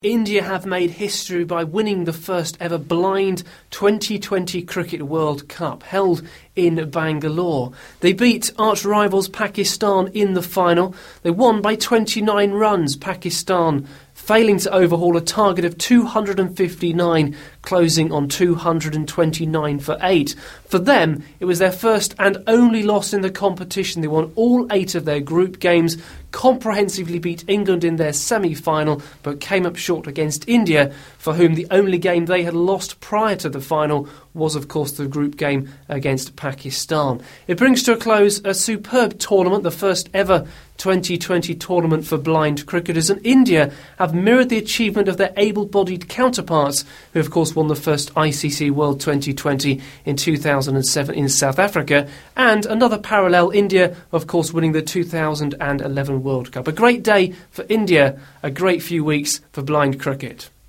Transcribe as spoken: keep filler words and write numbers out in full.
India have made history by winning the first ever blind twenty twenty Cricket World Cup held in Bangalore. They beat arch rivals Pakistan in the final. They won by twenty-nine runs, Pakistan failing to overhaul a target of two hundred fifty-nine, closing on two hundred twenty-nine for eight. For them, it was their first and only loss in the competition. They won all eight of their group games, comprehensively beat England in their semi-final, but came up short against India, for whom the only game they had lost prior to the final was, of course, the group game against Pakistan. It brings to a close a superb tournament, the first ever twenty twenty tournament for blind cricketers, and India have mirrored the achievement of their able-bodied counterparts, who of course won the first I C C World twenty twenty in two thousand seven in South Africa, and another parallel, India of course winning the two thousand eleven World Cup. A great day for India, a great few weeks for blind cricket.